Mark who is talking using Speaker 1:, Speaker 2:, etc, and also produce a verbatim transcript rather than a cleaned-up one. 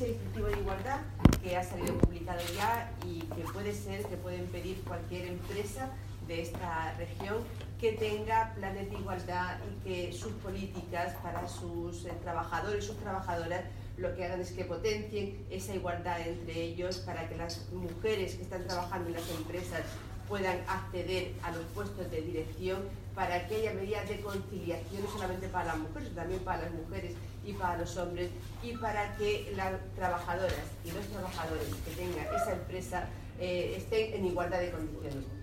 Speaker 1: ese dispositivo de igualdad que ha salido publicado ya y que puede ser, que pueden pedir cualquier empresa de esta región que tenga planes de igualdad y que sus políticas para sus eh, trabajadores y sus trabajadoras lo que hagan es que potencien esa igualdad entre ellos para que las mujeres que están trabajando en las empresas puedan acceder a los puestos de dirección, para que haya medidas de conciliación no solamente para las mujeres, sino también para las mujeres y para los hombres, y para que las trabajadoras y los trabajadores que tengan esa empresa eh, estén en igualdad de condiciones.